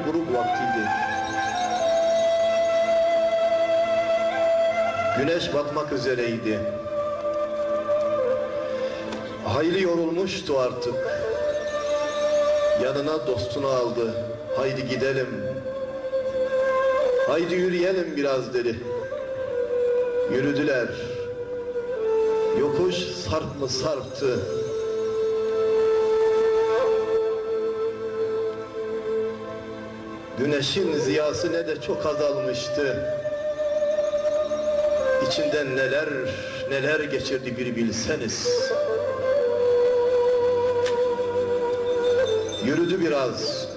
grup vaktiydi. Güneş batmak üzereydi. Hayli yorulmuştu artık. Yanına dostunu aldı. Haydi gidelim. Haydi yürüyelim biraz dedi. Yürüdüler. Yokuş sarp mı sarptı. Güneşin ziyası ne de çok azalmıştı. İçinden neler neler geçirdi bir bilseniz. Yürüdü biraz.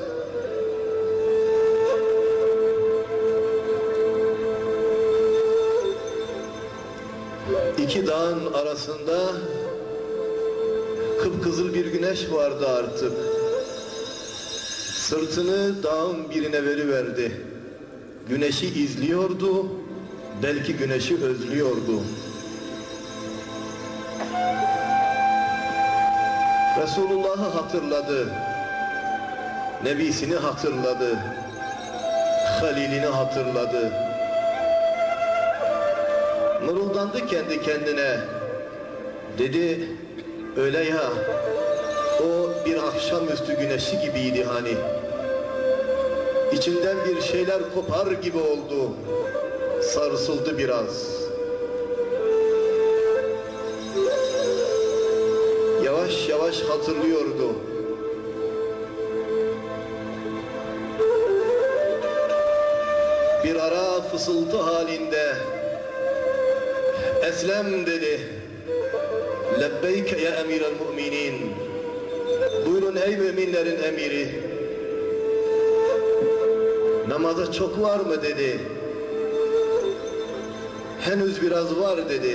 İki dağın arasında kıpkızıl bir güneş vardı artık. Sırtını dağın birine veriverdi. Güneşi izliyordu, belki güneşi özlüyordu. Resulullah'ı hatırladı, Nebisini hatırladı, Halilini hatırladı. Mırıldandı kendi kendine. Dedi, öyle ya, o bir akşamüstü güneşi gibiydi hani. İçinden bir şeyler kopar gibi oldu. Sarsıldı biraz. Yavaş yavaş hatırlıyordu. Bir ara fısıltı halinde Eslem dedi. Lebbeyke ya emirel mu'minin. Buyurun ey müminlerin emiri. Namaza çok var mı dedi. Henüz biraz var dedi.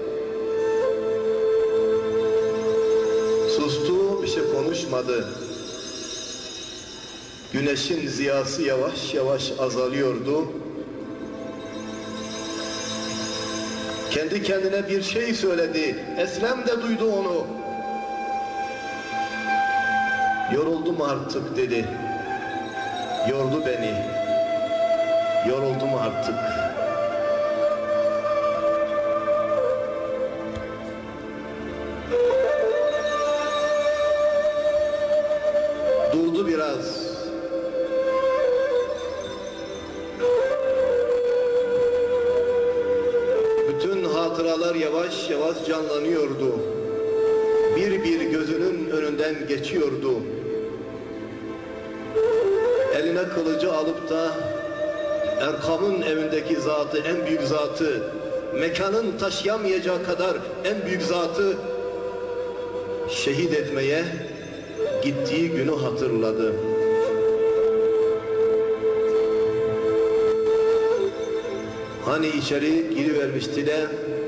Sustu, bir şey konuşmadı. Güneşin ziyası yavaş yavaş azalıyordu. Kendi kendine bir şey söyledi. Eslem de duydu onu. Yoruldum artık dedi. Yordu beni. Yoruldum artık. Durdu biraz. Bütün hatıralar yavaş yavaş canlanıyordu. Bir bir gözünün önünden geçiyordu. Eline kılıcı alıp da Erkam'ın evindeki zatı, en büyük zatı, mekanın taşıyamayacağı kadar en büyük zatı şehit etmeye gittiği günü hatırladı. Hani içeri girivermişti de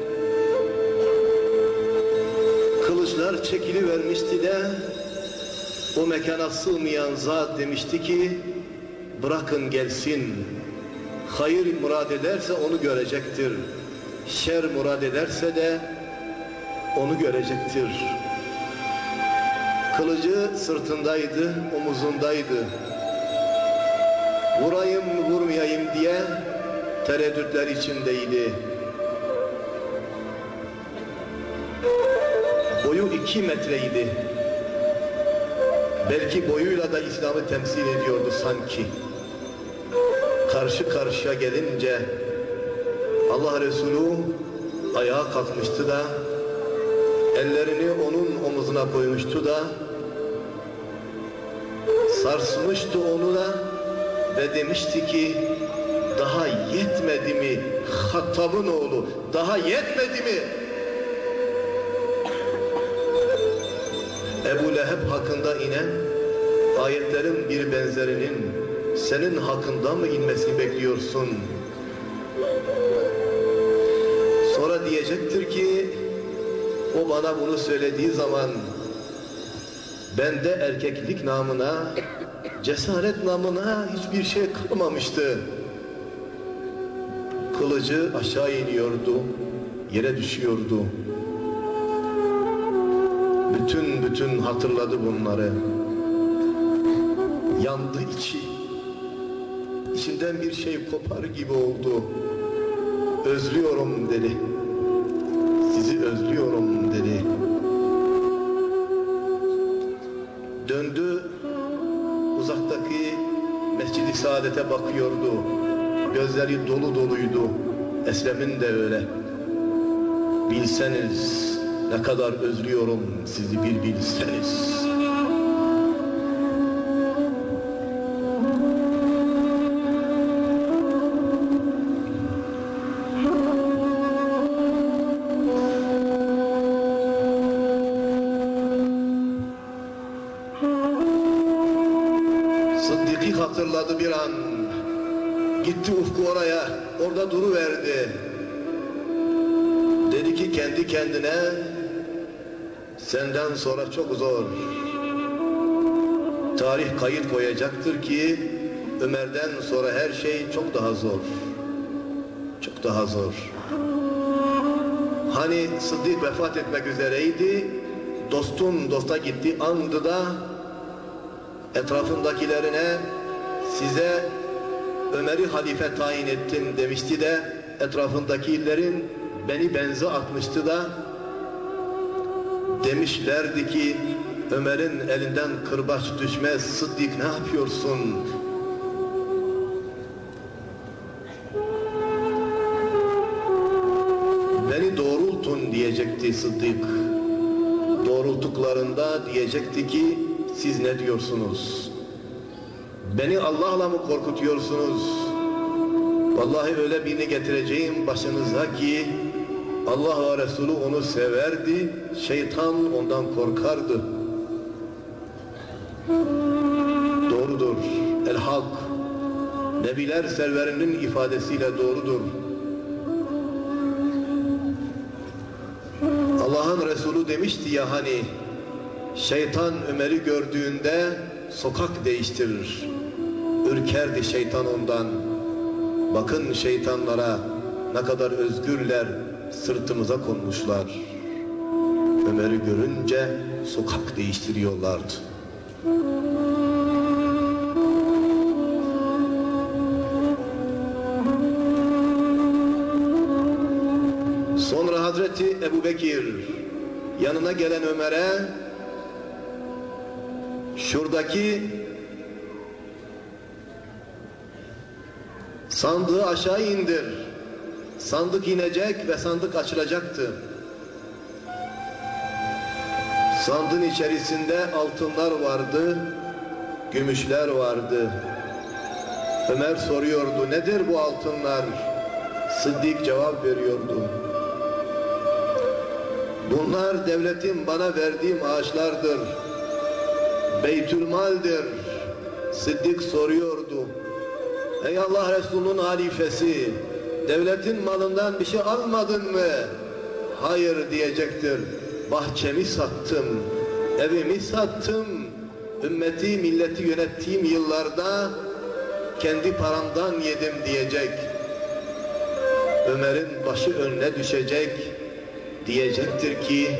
kılıçlar çekilivermişti de o mekana sığmayan zat demişti ki bırakın gelsin. Hayır murad ederse onu görecektir. Şer murad ederse de onu görecektir. Kılıcı sırtındaydı, omuzundaydı. Vurayım mı vurmayayım diye tereddütler içindeydi. Boyu 2 metreydi. Belki boyuyla da İslam'ı temsil ediyordu sanki. Karşı karşıya gelince Allah Resulü ayağa kalkmıştı da ellerini onun omuzuna koymuştu da sarsmıştı onu da ve demişti ki daha yetmedi mi Hattab'ın oğlu, daha yetmedi mi? Ebu Leheb hakkında inen ayetlerin bir benzerinin senin hakkında mı inmesini bekliyorsun? Sonra diyecektir ki o bana bunu söylediği zaman bende erkeklik namına, cesaret namına hiçbir şey kalmamıştı. Kılıcı aşağı iniyordu, yere düşüyordu. Bütün hatırladı bunları. Yandı içi. İçimden bir şey kopar gibi oldu. Özlüyorum dedi. Sizi özlüyorum dedi. Döndü, uzaktaki Mescid-i Saadet'e bakıyordu. Gözleri dolu doluydu. Eslem'in de öyle. Bilseniz ne kadar özlüyorum sizi, bir bilseniz. Sıddık'ı hatırladı bir an. Gitti ufku oraya, orada duruverdi. Dedi ki kendi kendine, senden sonra çok zor. Tarih kayıt koyacaktır ki Ömer'den sonra her şey çok daha zor. Çok daha zor. Hani Sıddık vefat etmek üzereydi, dostun dosta gitti, andı da etrafındakilerine size Ömer'i halife tayin ettim demişti de etrafındakilerin beni benze atmıştı da demişlerdi ki Ömer'in elinden kırbaç düşmez, Sıddık ne yapıyorsun? Beni doğrultun diyecekti Sıddık. Doğrultuklarında diyecekti ki siz ne diyorsunuz? Beni Allah'la mı korkutuyorsunuz? Vallahi öyle birini getireceğim başınıza ki Allah ve Resulü onu severdi, şeytan ondan korkardı. Doğrudur, el-hak, Nebiler serverinin ifadesiyle doğrudur. Allah'ın Resulü demişti ya hani, şeytan Ömer'i gördüğünde sokak değiştirir. Ürkerdi şeytan ondan. Bakın şeytanlara ne kadar özgürler, sırtımıza konmuşlar. Ömer'i görünce sokak değiştiriyorlardı. Sonra Hazreti Ebubekir yanına gelen Ömer'e şuradaki sandığı aşağı indir. Sandık inecek ve sandık açılacaktı. Sandığın içerisinde altınlar vardı, gümüşler vardı. Ömer soruyordu, nedir bu altınlar? Sıddık cevap veriyordu. Bunlar devletin bana verdiği maaşlardır. Beytülmal'dir. Sıddık soruyordu. Ey Allah Resulü'nün halifesi, devletin malından bir şey almadın mı? Hayır diyecektir. Bahçemi sattım, evimi sattım. Ümmeti, milleti yönettiğim yıllarda kendi paramdan yedim diyecek. Ömer'in başı önüne düşecek. Diyecektir ki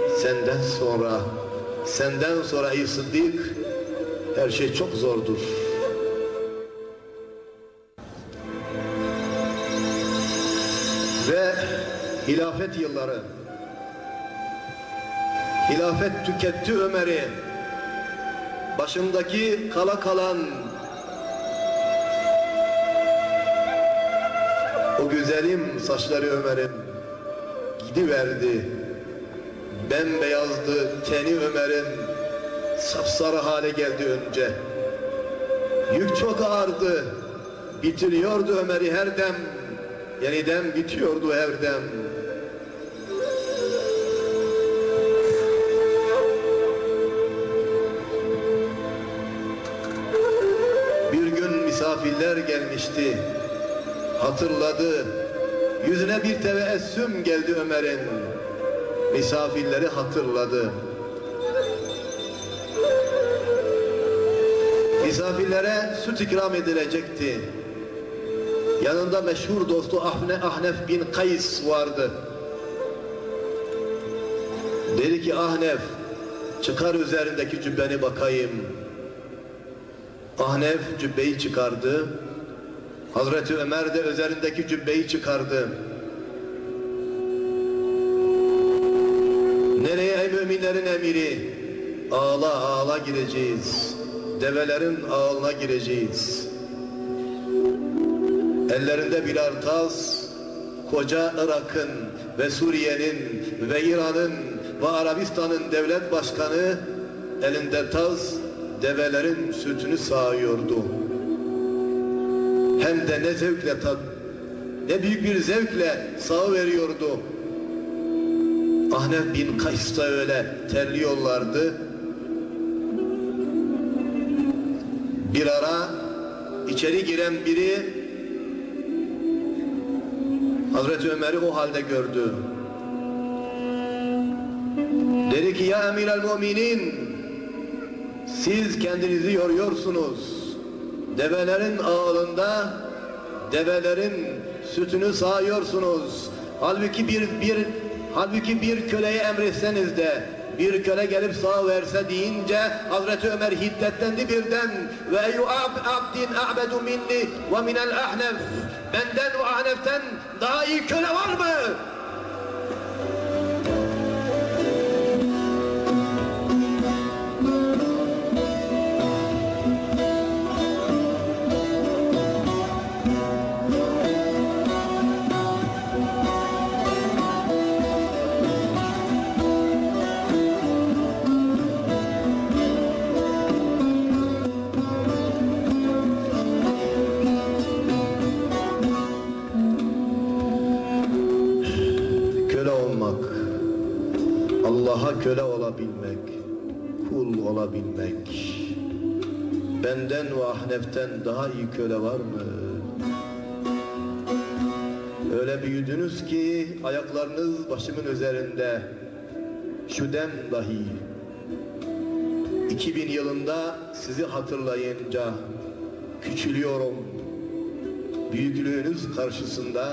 senden sonra ey Sıddık, her şey çok zordur. Ve hilafet yılları, hilafet tüketti Ömer'i. Başındaki kala kalan o güzelim saçları Ömer'in gidiverdi. Bembeyazdı teni Ömer'in, sapsarı hale geldi önce. Yük çok ağırdı, bitiriyordu Ömer'i her dem, yeniden bitiyordu her dem. Bir gün misafirler gelmişti, hatırladı. Yüzüne bir tebeessüm geldi Ömer'in. Misafirleri hatırladı. Misafirlere süt ikram edilecekti. Yanında meşhur dostu Ahnef bin Kays vardı. Dedi ki Ahnef, çıkar üzerindeki cübbeni bakayım. Ahnef cübbeyi çıkardı. Hazreti Ömer de üzerindeki cübbeyi çıkardı. Nereye ey müminlerin emiri? Ağla ağla gireceğiz. Develerin ağına gireceğiz. Ellerinde birer tas, koca Irak'ın ve Suriye'nin ve İran'ın ve Arabistan'ın devlet başkanı elinde tas, develerin sütünü sağıyordu. Hem de ne zevkle, ne büyük bir zevkle sağıveriyordu. Ahnef bin Kays da öyle terliyorlardı. Bir ara içeri giren biri Hazreti Ömer'i o halde gördü. Dedi ki ya Emirel Müminin, siz kendinizi yoruyorsunuz. Develerin ağılında develerin sütünü sağıyorsunuz. Halbuki bir köleye emretseniz de bir köle gelip sağ verse deyince Hazreti Ömer hiddetlendi birden. Ve eyyü abdin a'bedu minni ve minel ahnef, benden ve ahneften daha iyi köle var mı? Allah'a köle olabilmek, kul olabilmek, benden ve ahneften daha iyi köle var mı? Öyle büyüdünüz ki ayaklarınız başımın üzerinde, şu dem dahi. 2000 yılında sizi hatırlayınca küçülüyorum. Büyüklüğünüz karşısında,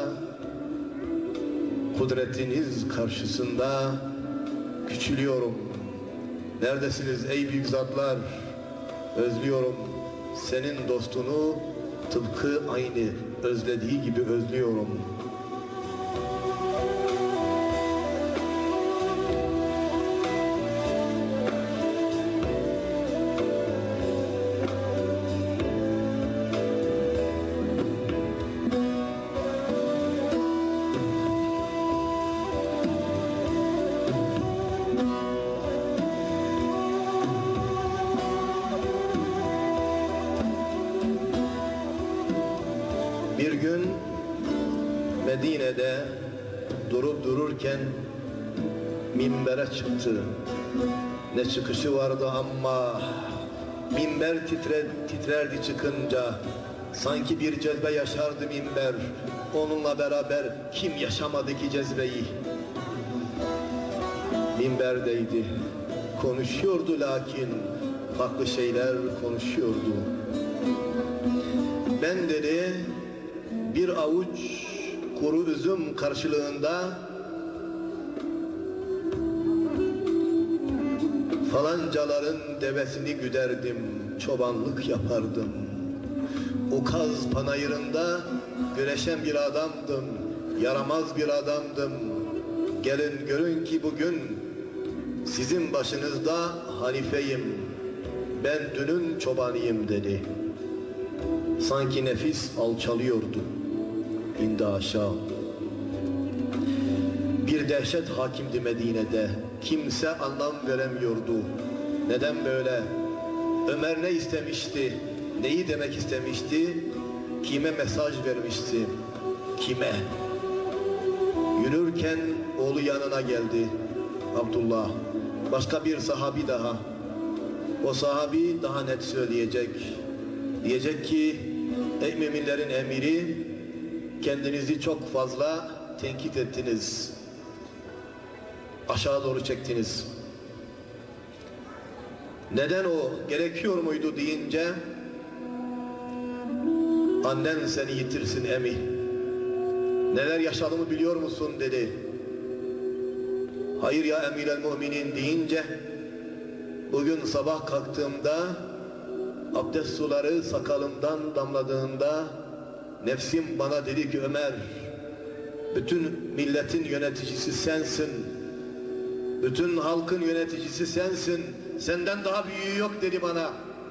kudretiniz karşısında küçülüyorum. Neredesiniz ey büyük zatlar? Özlüyorum senin dostunu, tıpkı aynı özlediği gibi özlüyorum. Bir gün Medine'de durup dururken minbere çıktı. Ne çıkışı vardı ama minber titrerdi çıkınca. Sanki bir cezbe yaşardı minber. Onunla beraber kim yaşamadı ki cezbeyi? Minberdeydi. Konuşuyordu lakin farklı şeyler konuşuyordu. Ben dedi bir avuç kuru üzüm karşılığında falancaların devesini güderdim, çobanlık yapardım. Ukaz panayırında güreşen bir adamdım, yaramaz bir adamdım. Gelin görün ki bugün sizin başınızda halifeyim, ben dünün çobanıyım dedi. Sanki nefis alçalıyordu, indi aşağı. Bir dehşet hakimdi Medine'de, kimse anlam veremiyordu. Neden böyle? Ömer ne istemişti? Neyi demek istemişti? Kime mesaj vermişti? Kime? Yürürken oğlu yanına geldi, Abdullah. Başka bir sahabi daha. O sahabi daha net söyleyecek. Diyecek ki, ey müminlerin emiri, kendinizi çok fazla tenkit ettiniz. Aşağı doğru çektiniz. Neden o? Gerekiyor muydu deyince, annen seni yitirsin emi. Neler yaşadığımı biliyor musun dedi. Hayır ya emirel müminin deyince, bugün sabah kalktığımda abdest suları sakalımdan damladığında nefsim bana dedi ki Ömer, bütün milletin yöneticisi sensin, bütün halkın yöneticisi sensin, senden daha büyüğü yok dedi bana.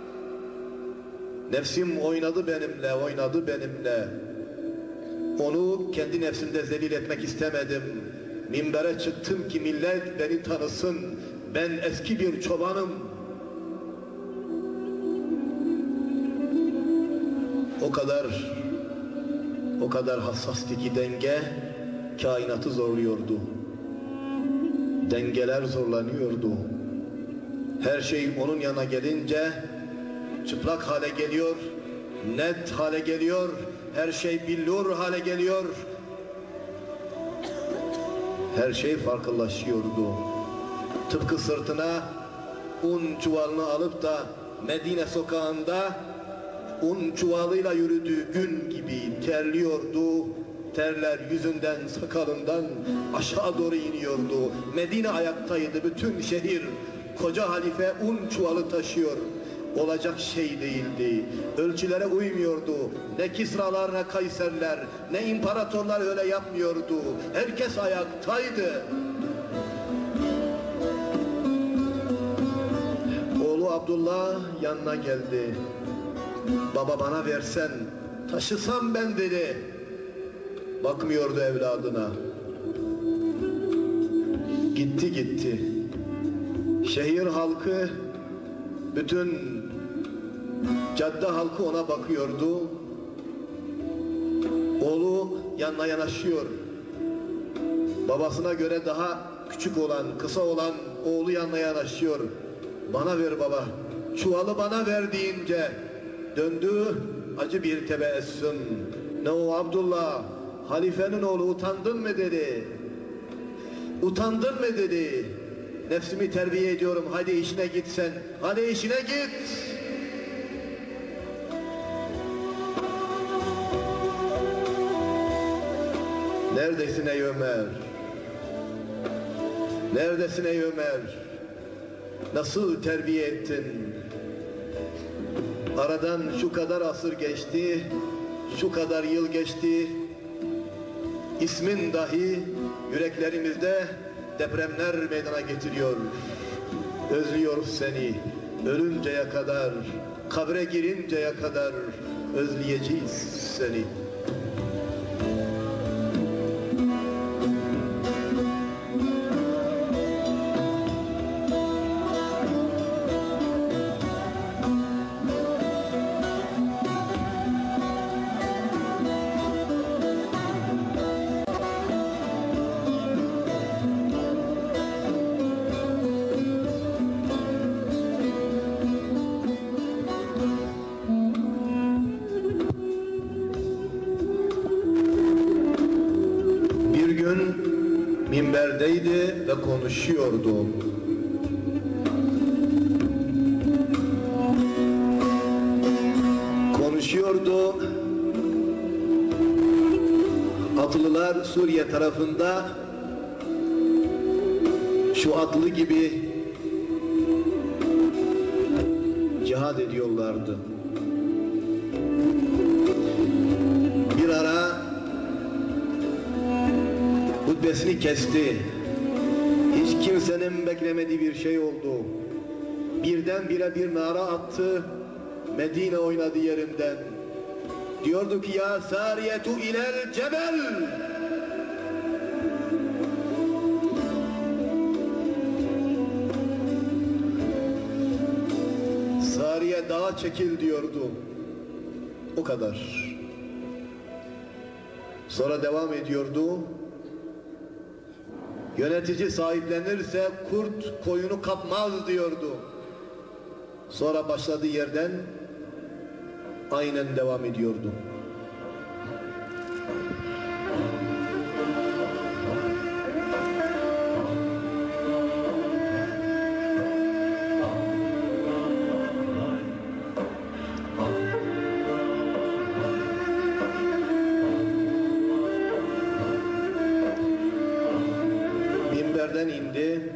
Nefsim oynadı benimle. Onu kendi nefsimde zelil etmek istemedim. Minbere çıktım ki millet beni tanısın. Ben eski bir çobanım. O kadar hassastı ki denge kainatı zorluyordu. Dengeler zorlanıyordu. Her şey onun yana gelince çıplak hale geliyor, net hale geliyor, her şey billur hale geliyor. Her şey farklılaşıyordu. Tıpkı sırtına un çuvalını alıp da Medine sokağında un çuvalıyla yürüdüğü gün gibi terliyordu. Terler yüzünden, sakalından aşağı doğru iniyordu. Medine ayaktaydı, bütün şehir. Koca halife un çuvalı taşıyor. Olacak şey değildi. Ölçülere uymuyordu. Ne Kisralar ne Kayserler, ne imparatorlar öyle yapmıyordu. Herkes ayaktaydı. Oğlu Abdullah yanına geldi. Baba bana versen, taşısam ben dedi. Bakmıyordu evladına. Gitti. Şehir halkı, bütün cadde halkı ona bakıyordu. Oğlu yanına yanaşıyor. Babasına göre daha küçük olan, kısa olan oğlu yanına yanaşıyor. Bana ver baba, çuvalı bana ver deyince döndü, acı bir tebessüm. Ne o Abdullah, halifenin oğlu, utandın mı dedi. Utandın mı dedi. Nefsimi terbiye ediyorum, hadi işine git sen, hadi işine git. Neredesin ey Ömer? Neredesin ey Ömer? Nasıl terbiye ettin? Aradan şu kadar asır geçti, şu kadar yıl geçti. İsmin dahi yüreklerimizde depremler meydana getiriyor. Özlüyoruz seni, ölünceye kadar, kabre girinceye kadar özleyeceğiz seni. Minberdeydi ve konuşuyordu. Atlılar Suriye tarafında şu atlı gibi cihad ediyorlardı. Bir ara hutbesini kesti. Hiç kimsenin beklemediği bir şey oldu. Birdenbire bir nara attı. Medine oynadı yerinden. Diyordu ki ya sariyetu ilel cebel. Sariye dağa çekil diyordu. O kadar. Sonra devam ediyordu. Yönetici sahiplenirse kurt koyunu kapmaz diyordu. Sonra başladığı yerden aynen devam ediyordu. Minberden indi.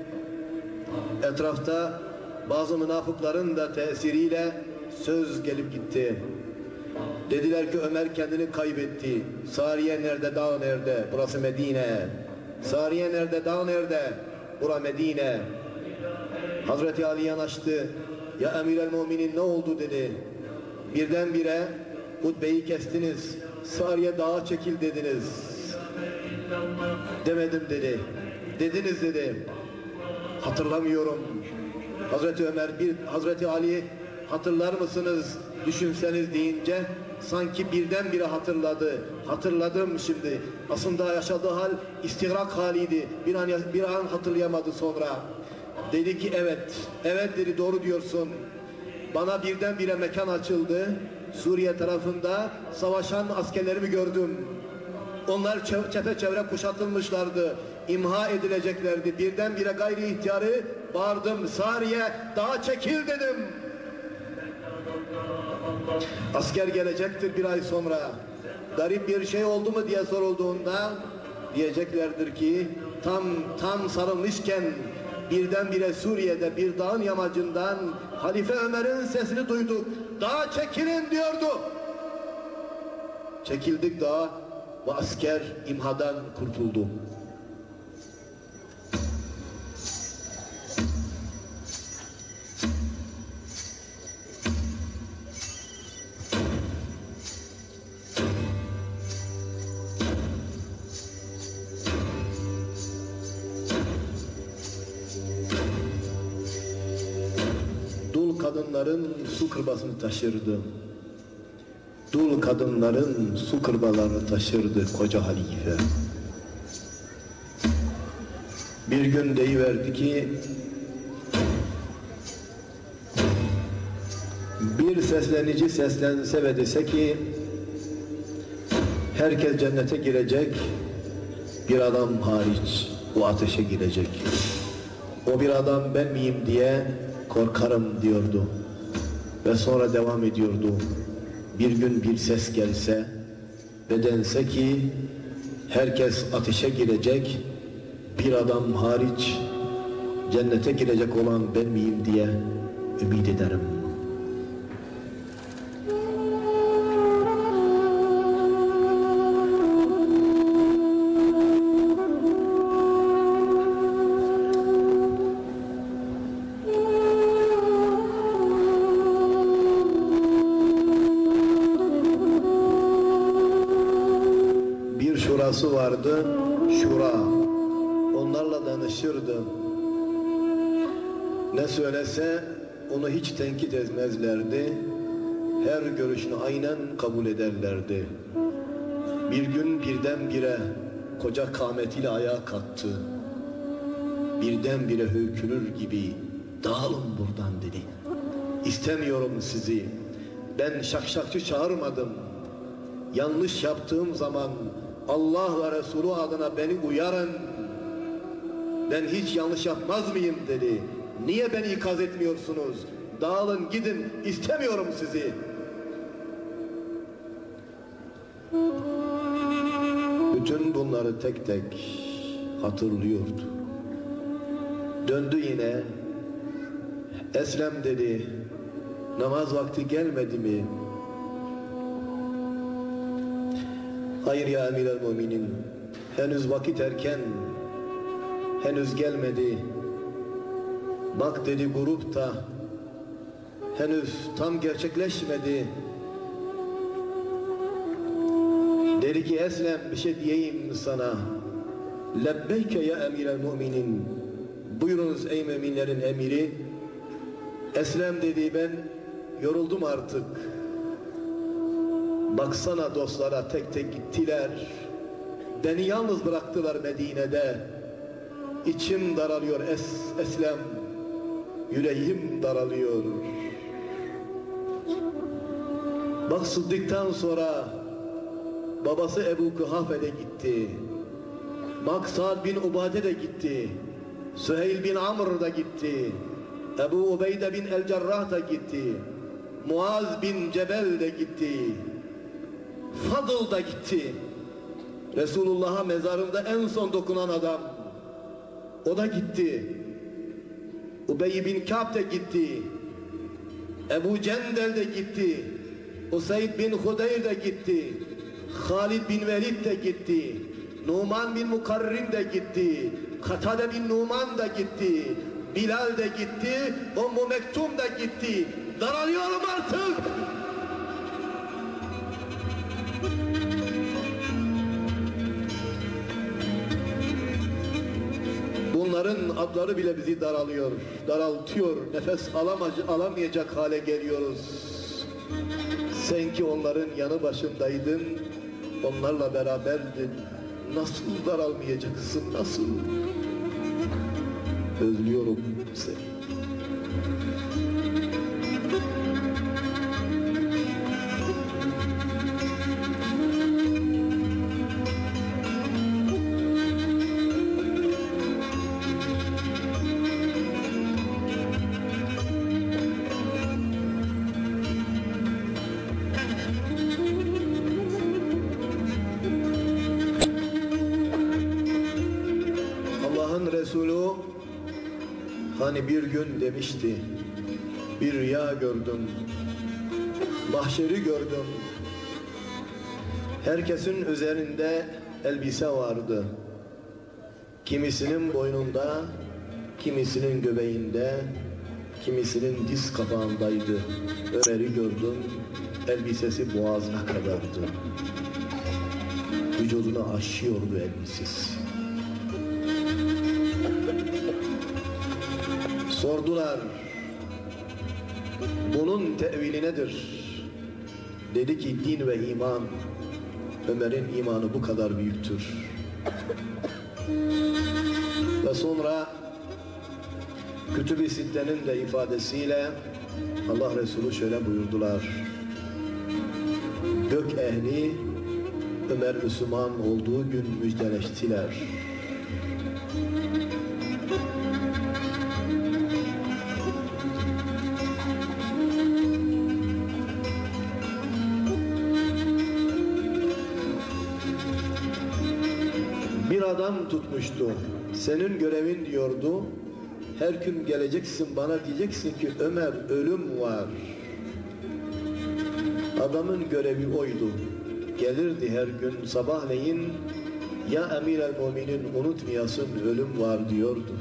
Etrafta bazı münafıkların da tesiriyle söz gelip gitti. Dediler ki Ömer kendini kaybetti. Sariye nerede, dağ nerede? Burası Medine. Sariye nerede, dağ nerede? Bura Medine. Hazreti Ali yanaştı. Ya Emirel Müminin ne oldu dedi. Birdenbire hutbeyi kestiniz. Sariye dağa çekil dediniz. Demedim dedi. Dediniz dedi. Hatırlamıyorum. Hazreti Ömer Hazreti Ali hatırlar mısınız düşünseniz deyince sanki birdenbire hatırladı. Hatırladım şimdi. Aslında yaşadığı hal istigrak haliydi. Bir an hatırlayamadı sonra. Dedi ki evet. Evet dedi, doğru diyorsun. Bana birdenbire mekan açıldı. Suriye tarafında savaşan askerlerimi gördüm. Onlar çepeçevre kuşatılmışlardı. İmha edileceklerdi. Birdenbire gayri ihtiyarı bağırdım. Sariye dağa çekil dedim. Asker gelecektir bir ay sonra. Garip bir şey oldu mu diye sorulduğunda diyeceklerdir ki tam sarılmışken birdenbire Suriye'de bir dağın yamacından Halife Ömer'in sesini duyduk. Dağa çekilin diyordu. Çekildik dağa ve asker imhadan kurtuldu. Dul kadınların su kırbasını taşırdı. Dul kadınların su kırbalarını taşırdı koca halife. Bir gün deyiverdi ki bir seslenici seslense ve dese ki herkes cennete girecek, bir adam hariç o ateşe girecek. O bir adam ben miyim diye korkarım diyordu. Ve sonra devam ediyordu. Bir gün bir ses gelse ve dense ki herkes ateşe girecek, bir adam hariç cennete girecek olan ben miyim diye ümit ederim. Şurası vardı, şura. Onlarla danışırdı. Ne söylese onu hiç tenkit etmezlerdi. Her görüşünü aynen kabul ederlerdi. Bir gün birdenbire koca kâmetiyle ayağa kalktı. Birdenbire höykürür gibi dağılın buradan dedi. İstemiyorum sizi. Ben şakşakçı çağırmadım. Yanlış yaptığım zaman Allah ve Resulü adına beni uyarın. Ben hiç yanlış yapmaz mıyım dedi. Niye beni ikaz etmiyorsunuz? Dağılın gidin, istemiyorum sizi. Bütün bunları tek tek hatırlıyordu. Döndü yine. Eslem dedi. Namaz vakti gelmedi mi? Hayır ya Emirel Müminin, henüz vakit erken, henüz gelmedi. Bak dedi grup da henüz tam gerçekleşmedi. Dedi ki Eslem bir şey diyeyim sana. Lebbeyke ya Emirel Müminin, buyurunuz ey müminlerin emiri. Eslem dedi ben yoruldum artık. Baksana dostlara tek tek gittiler. Beni yalnız bıraktılar Medine'de. İçim daralıyor Eslem. Yüreğim daralıyor. Bak Sıddık'tan sonra babası Ebu Kuhafe de gitti. Bak Sa'd bin Ubade de gitti. Süheyl bin Amr da gitti. Ebu Ubeyde bin el-Cerrah da gitti. Muaz bin Cebel de gitti. Fadıl da gitti. Resulullah'a mezarında en son dokunan adam. O da gitti. Ubey bin Ka'b de gitti. Ebu Cendel de gitti. Useyd bin Hudeyr de gitti. Halid bin Velid de gitti. Numan bin Mukarrim de gitti. Katade bin Numan da gitti. Bilal de gitti. Ummu Mektum da gitti. Daralıyorum artık. Bunların adları bile bizi daralıyor, daraltıyor. Nefes alamayacak hale geliyoruz. Sen ki onların yanı başındaydın, onlarla beraberdin. Nasıl daralmayacaksın, nasıl? Özlüyorum seni. Resulü hani bir gün demişti, bir rüya gördüm, mahşeri gördüm, herkesin üzerinde elbise vardı, kimisinin boynunda, kimisinin göbeğinde, kimisinin diz kapağındaydı. Ömer'i gördüm, elbisesi boğazına kadardı, vücudunu aşıyordu elbisesi. Sordular, bunun tevili nedir? Dedi ki din ve iman. Ömer'in imanı bu kadar büyüktür. Ve sonra Kütüb-i Sitte'nin de ifadesiyle Allah Resulü şöyle buyurdular: gök ehli Ömer Müslüman olduğu gün müjdeleştiler. Bir adam tutmuştu. Senin görevin diyordu. Her gün geleceksin bana diyeceksin ki Ömer ölüm var. Adamın görevi oydu. Gelirdi her gün sabahleyin, ya Emir el-Muminin unutmayasın ölüm var diyordu.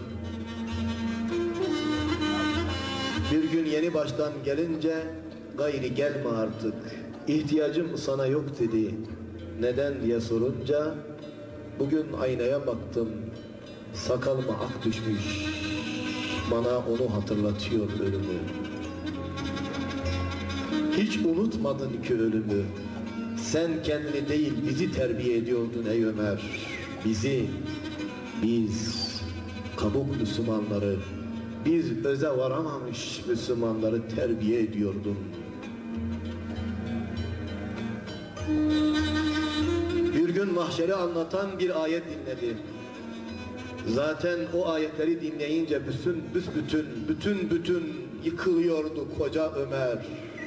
Bir gün yeni baştan gelince gayri gelme artık. İhtiyacım sana yok dedi. Neden diye sorunca bugün aynaya baktım, sakalıma ak düşmüş, bana onu hatırlatıyor ölümü. Hiç unutmadın ki ölümü, sen kendini değil bizi terbiye ediyordun ey Ömer. Bizi, biz kabuk Müslümanları, biz öze varamamış Müslümanları terbiye ediyordun. Bir gün mahşeri anlatan bir ayet dinledi. Zaten o ayetleri dinleyince bütün yıkılıyordu koca Ömer.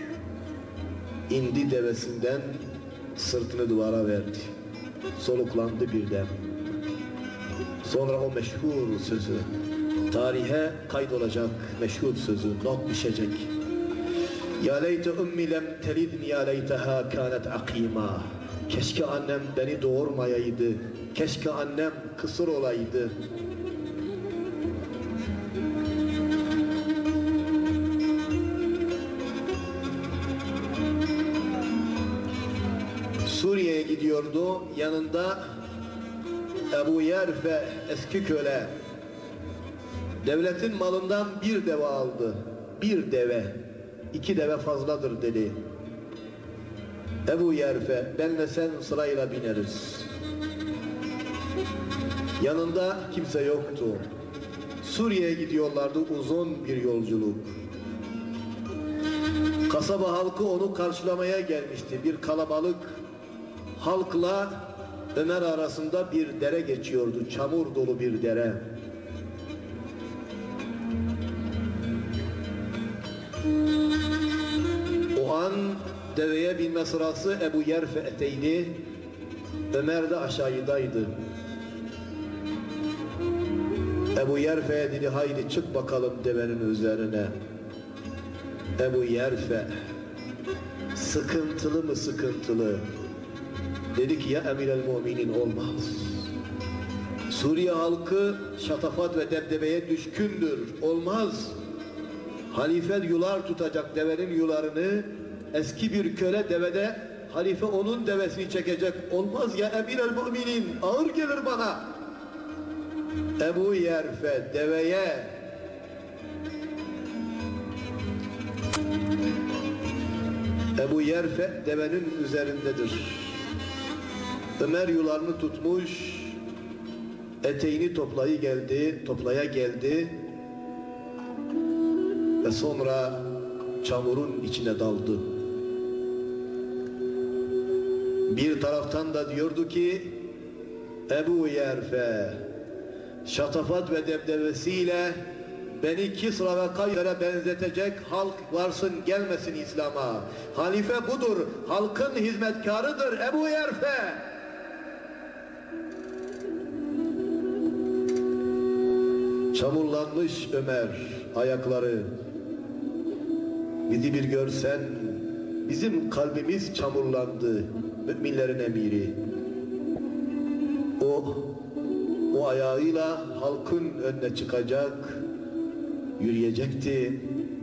İndi devesinden, sırtını duvara verdi. Soluklandı birden. Sonra o meşhur sözü, tarihe kaydolacak meşhur sözü, not düşecek. Ya leyte ummi lem telidni ya leyteha kânet akîmâ. Keşke annem beni doğurmayaydı, keşke annem kısır olaydı. Suriye'ye gidiyordu, yanında Ebu Yerfe eski köle. Devletin malından bir deve aldı, bir deve, 2 deve fazladır dedi. Ebu Yerfe, benle sen sırayla bineriz. Yanında kimse yoktu. Suriye'ye gidiyorlardı, uzun bir yolculuk. Kasaba halkı onu karşılamaya gelmişti. Bir kalabalık halkla Ömer arasında bir dere geçiyordu, çamur dolu bir dere. O an deveye binme sırası Ebu Yerfe'teydi, Ömer de aşağıdaydı. Ebu Yerfe dedi, haydi çık bakalım devenin üzerine. Ebu Yerfe Sıkıntılı mı sıkıntılı? Dedi ki ya emirel müminin olmaz. Suriye halkı şatafat ve debdebeye düşkündür. Olmaz. Halife yular tutacak, devenin yularını. Eski bir köle devede, halife onun devesini çekecek. Olmaz ya emirel müminin, ağır gelir bana. Ebu Yerfe deveye Ebu Yerfe devenin üzerindedir. Ömer yularını tutmuş, eteğini toplaya geldi ve sonra çamurun içine daldı. Bir taraftan da diyordu ki Ebu Yerfe şatafat ve debdebesiyle beni Kisra ve Kayser'e benzetecek halk varsın gelmesin İslam'a. Halife budur, halkın hizmetkarıdır Ebu Yerfe. Çamurlanmış Ömer ayakları. Bizi bir görsen, bizim kalbimiz çamurlandı, müminlerin emiri. O ayağıyla halkın önüne çıkacak, yürüyecekti.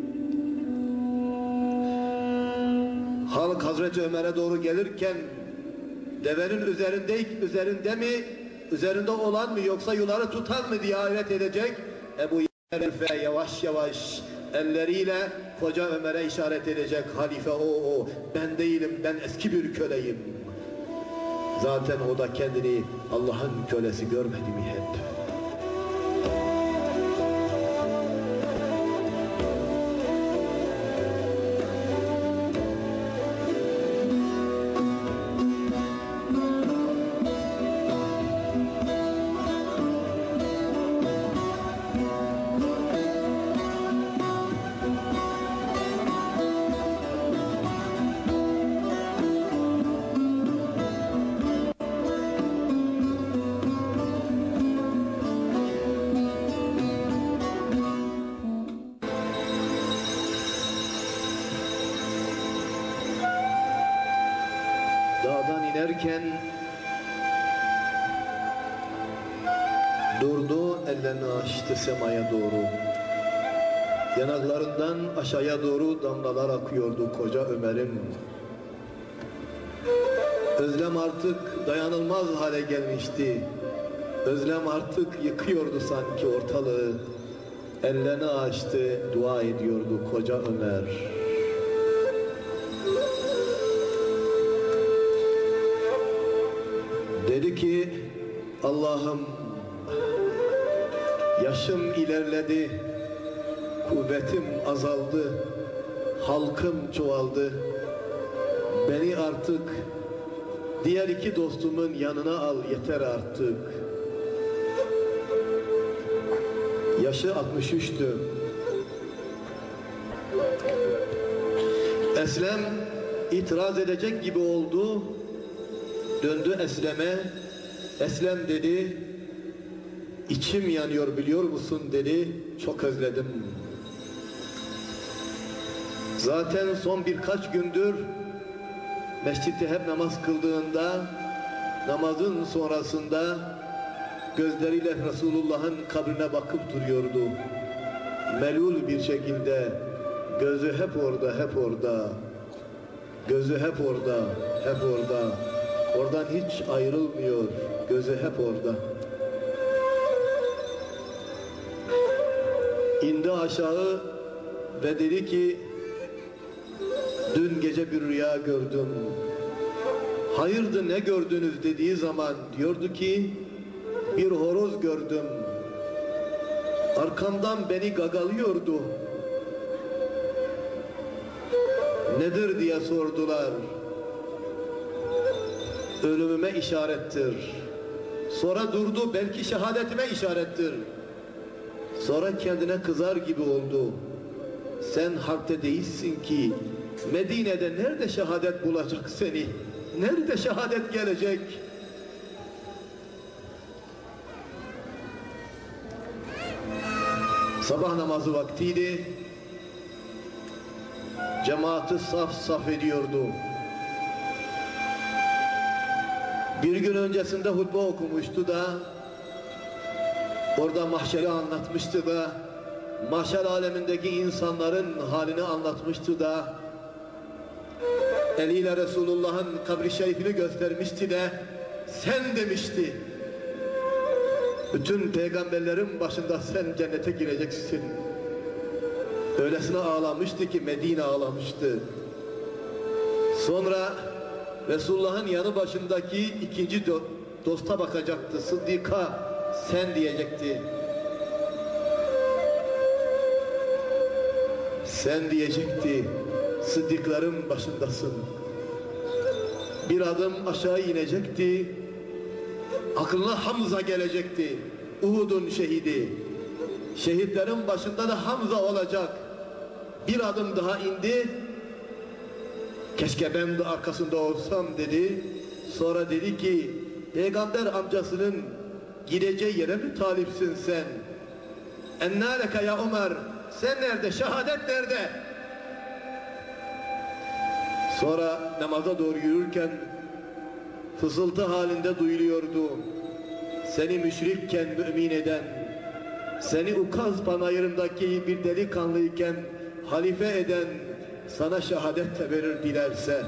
Halk Hazreti Ömer'e doğru gelirken devenin üzerinde mi, üzerinde olan mı yoksa yuları tutan mı diye hayret edecek. Ebu Yerfe yavaş yavaş elleriyle koca Ömer'e işaret edecek. Halife o, ben değilim, ben eski bir köleyim. Zaten o da kendini Allah'ın kölesi görmedi mi hep? Dağdan inerken durdu, ellerini açtı semaya doğru. Yanaklarından aşağıya doğru damlalar akıyordu koca Ömer'in. Özlem artık dayanılmaz hale gelmişti. Özlem artık yıkıyordu sanki ortalığı. Ellerini açtı, dua ediyordu koca Ömer. Dedi ki Allah'ım, yaşım ilerledi, kuvvetim azaldı, halkım çoğaldı. Beni artık diğer iki dostumun yanına al, yeter artık. Yaşı 63'tü. Eslem itiraz edecek gibi oldu. Döndü Eslem'e. Eslem dedi, içim yanıyor biliyor musun dedi, çok özledim. Zaten son birkaç gündür mescitte hep namaz kıldığında, namazın sonrasında gözleriyle Resulullah'ın kabrine bakıp duruyordu. Melul bir şekilde, gözü hep orada, hep orada. Gözü hep orada, hep orada. Oradan hiç ayrılmıyor, gözü hep orada. İndi aşağı ve dedi ki, dün gece bir rüya gördüm. Hayırdır ne gördünüz dediği zaman diyordu ki, bir horoz gördüm. Arkamdan beni gagalıyordu. Nedir diye sordular. Ölümüme işarettir. Sonra durdu, belki şehadetime işarettir. Sonra kendine kızar gibi oldu. Sen harpte değilsin ki, Medine'de nerede şehadet bulacak seni? Nerede şehadet gelecek? Sabah namazı vaktiydi. Cemaati saf saf ediyordu. Bir gün öncesinde hutbe okumuştu da orada mahşeri anlatmıştı da mahşer alemindeki insanların halini anlatmıştı da eliyle Resulullah'ın kabri şerifini göstermişti de sen demişti. Bütün peygamberlerin başında sen cennete gireceksin. Öylesine ağlamıştı ki Medine ağlamıştı. Sonra Resulullah'ın yanı başındaki ikinci dosta bakacaktı. Sıddika sen diyecekti. Sen diyecekti. Sıddıkların başındasın. Bir adım aşağı inecekti. Aklına Hamza gelecekti. Uhud'un şehidi. Şehitlerin başında da Hamza olacak. Bir adım daha indi. Keşke ben de arkasında olsam dedi. Sonra dedi ki peygamber amcasının gideceği yere mi talipsin sen? Ennâleke ya Ömer, sen nerede? Şehadet nerede? Sonra namaza doğru yürürken fısıltı halinde duyuluyordu. Seni müşrikken mümin eden, seni Ukaz panayırındaki bir delikanlıyken halife eden sana şehadet de verir dilerse.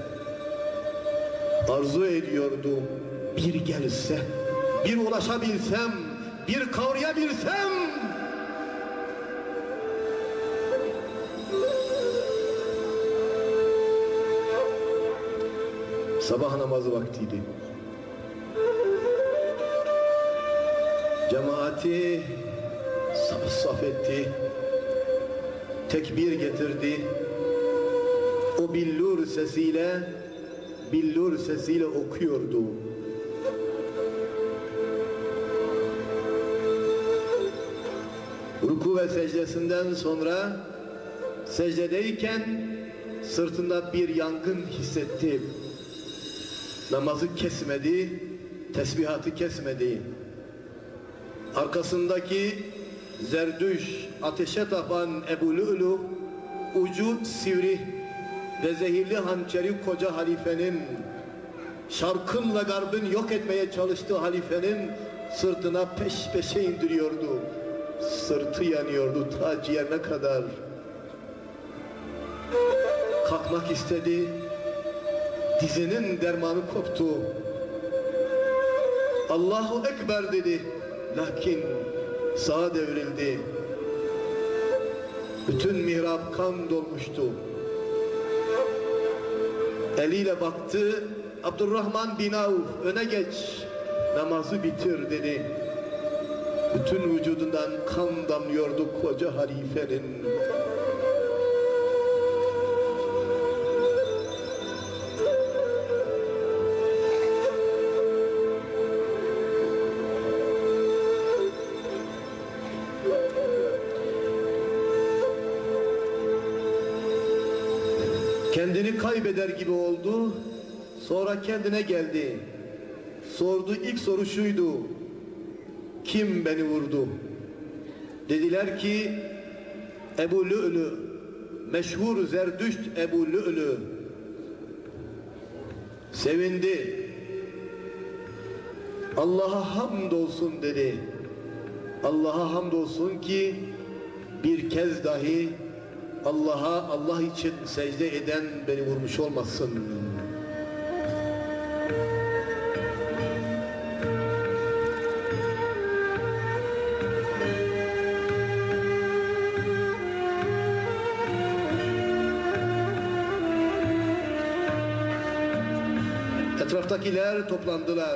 Arzu ediyordu bir gelse, bir ulaşabilsem, bir kavrayabilsem. Sabah namazı vaktiydi. Cemaati saf saf etti. Tekbir getirdi. O billur sesiyle okuyordu. Ruku ve secdesinden sonra secdedeyken sırtında bir yangın hissetti. Namazı kesmedi, tesbihatı kesmedi. Arkasındaki zerdüş, ateşe tapan Ebu Lü'lü, ucu sivri ve zehirli hançeri koca halifenin, şarkın ve garbın yok etmeye çalıştığı halifenin sırtına peş peşe indiriyordu. Sırtı yanıyordu ta ciğerine kadar. Kalkmak istedi. Dizinin dermanı koptu. Allahu Ekber dedi. Lakin sağa devrildi. Bütün mihrap kan dolmuştu. Eliyle baktı. Abdurrahman bin Avf öne geç. Namazı bitir dedi. Bütün vücudundan kan damlıyordu koca halifenin. Kendini kaybeder gibi oldu. Sonra kendine geldi. Sordu, ilk soru şuydu. Kim beni vurdu? Dediler ki Ebu Lü'lü, meşhur Zerdüşt Ebu Lü'lü. Sevindi. Allah'a hamdolsun dedi. Allah'a hamdolsun ki bir kez dahi Allah için secde eden beni vurmuş olmasın. Etraftakiler toplandılar.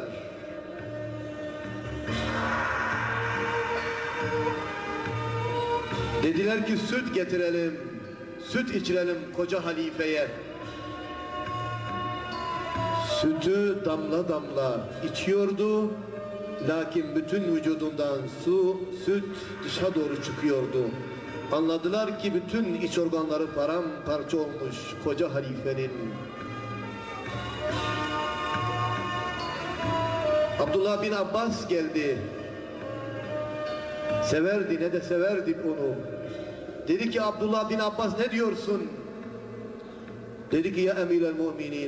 Dediler ki süt getirelim, süt içirelim koca halifeye. Sütü damla damla içiyordu, lakin bütün vücudundan süt dışa doğru çıkıyordu. Anladılar ki bütün iç organları paramparça olmuş koca halifenin. Abdullah bin Abbas geldi. Severdi, ne de severdik onu. Dedi ki Abdullah bin Abbas ne diyorsun? Dedi ki ya emir el müminin